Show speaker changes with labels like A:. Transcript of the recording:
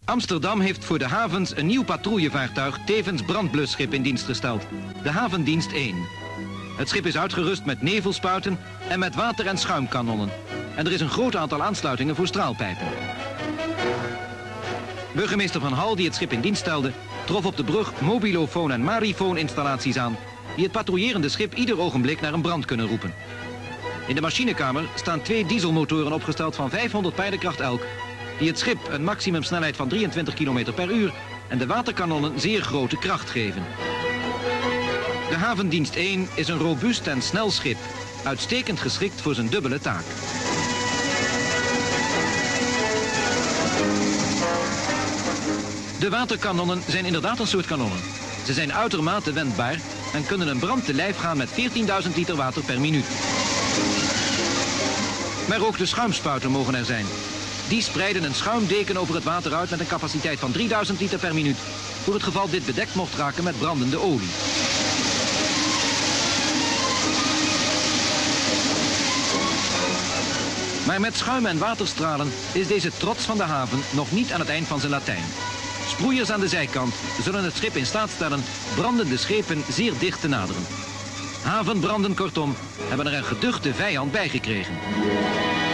A: Amsterdam heeft voor de havens een nieuw patrouillevaartuig, tevens brandblusschip in dienst gesteld. De Havendienst 1. Het schip is uitgerust met nevelspuiten en met water- en schuimkanonnen. En er is een groot aantal aansluitingen voor straalpijpen. Burgemeester Van Hal, die het schip in dienst stelde, trof op de brug mobilofoon- en marifoon-installaties aan, die het patrouillerende schip ieder ogenblik naar een brand kunnen roepen. In de machinekamer staan 2 dieselmotoren opgesteld van 500 paardenkracht elk, die het schip een maximumsnelheid van 23 km per uur en de waterkanonnen zeer grote kracht geven. De Havendienst 1 is een robuust en snel schip, uitstekend geschikt voor zijn dubbele taak. De waterkanonnen zijn inderdaad een soort kanonnen. Ze zijn uitermate wendbaar en kunnen een brand te lijf gaan met 14.000 liter water per minuut. Maar ook de schuimspuiten mogen er zijn. Die spreiden een schuimdeken over het water uit met een capaciteit van 3000 liter per minuut, voor het geval dit bedekt mocht raken met brandende olie. Maar met schuim en waterstralen is deze trots van de haven nog niet aan het eind van zijn Latijn. Sproeiers aan de zijkant zullen het schip in staat stellen brandende schepen zeer dicht te naderen. Havenbranden, kortom, hebben er een geduchte vijand bij gekregen.